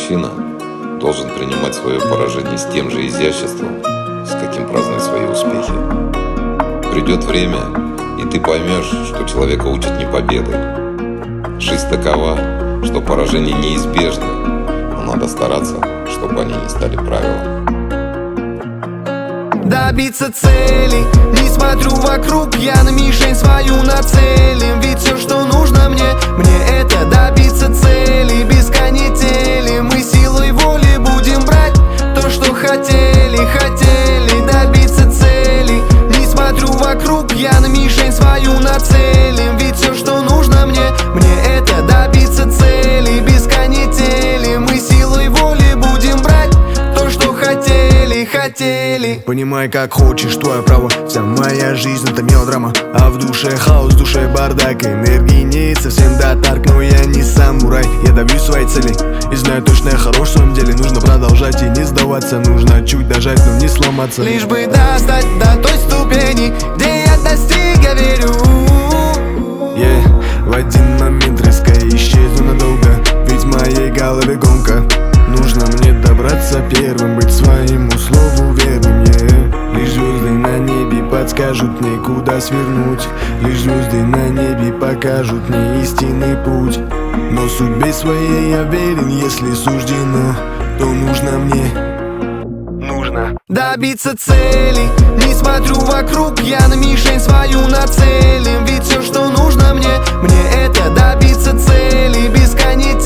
мужчина должен принимать свое поражение с тем же изяществом, с каким празднует свои успехи. Придет время, и ты поймешь, что человека учат не победой. Жизнь такова, что поражения неизбежны, но надо стараться, чтобы они не стали правилом. Добиться цели, не смотрю вокруг, я на мишень свою нацелен. Ведь все, что нужно мне это добиться цели. Без канители мы силой воли будем брать то, что хотели добиться цели. Не смотрю вокруг, я на мишень свою нацелен. Ведь все, что нужно мне это добиться цели. Без канители мы силой воли будем брать то, что хотели. Понимай, как хочешь, твое право. Вся моя жизнь — это мелодрама. А в душе хаос, в душе бардак. Энергии нет совсем до тарк. Но я не самурай, я добьюсь своей цели. И знаю точно, я хорош в своем деле. Нужно продолжать и не сдаваться. Нужно чуть дожать, но не сломаться. Лишь бы достать до той ступени, где я достиг, я верю. В один момент резко исчезну надолго. Ведь в моей голове гонка. Нужно мне добраться первым, быть своему слову верным, Лишь звезды на небе подскажут мне, куда свернуть. Лишь звезды на небе покажут мне истинный путь. Но судьбе своей я верен, если суждено, то нужно мне добиться цели. Не смотрю вокруг, я на мишень свою нацелен. Ведь все, что нужно мне это добиться цели. Без канители